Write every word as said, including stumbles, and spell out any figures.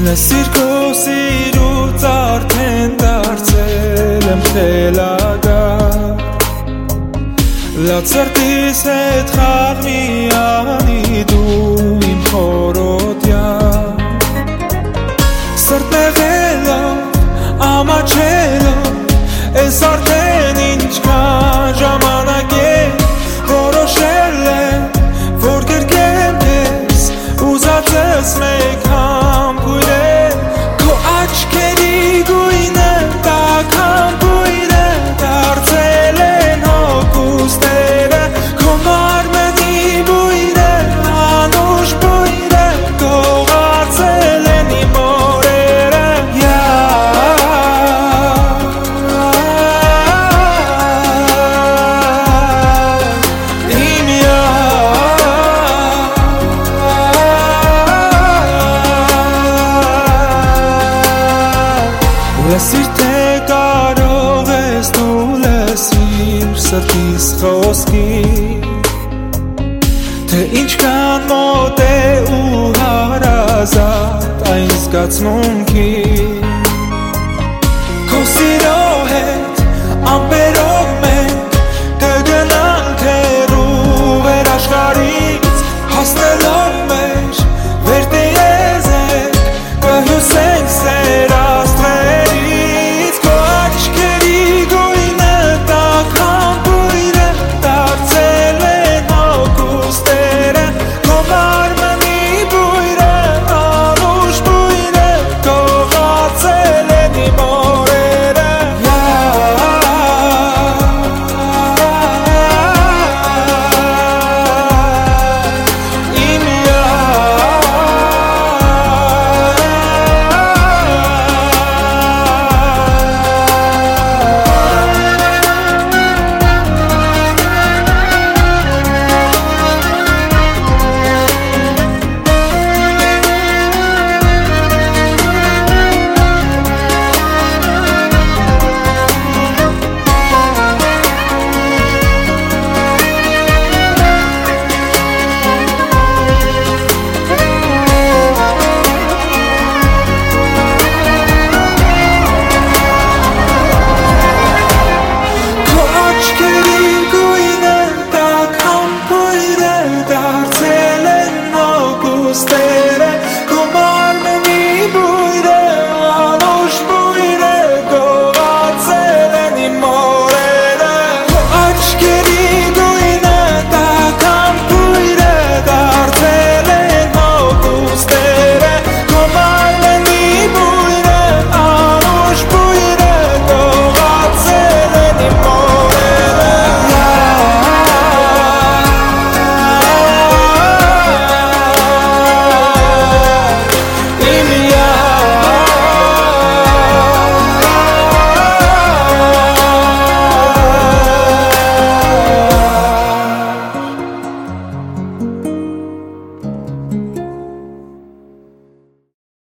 Լսիր քո սիրուց արդեն դարձել եմ խելագար Լացրտիս հետ խաղ մի անի դու իմ խորոտյա Սրտ նեղելով ամաչելով Ես արդեն ինչքան ժամանակ է Որոշել եմ որ գրկեմ ես Ուզածս մեկ համբույր է Քո աչքերի գույնը տաքան բույր է Դարձել են հոգուստերը Քո մարմնի բույր է անուշ բույր է Գողացել են իմ օրերը Իմ Լսիր թե կարող ես դու լսիր սրտիս խոսքի Թե ինչքան մոտ է ու հարազատ այն զգացմունքի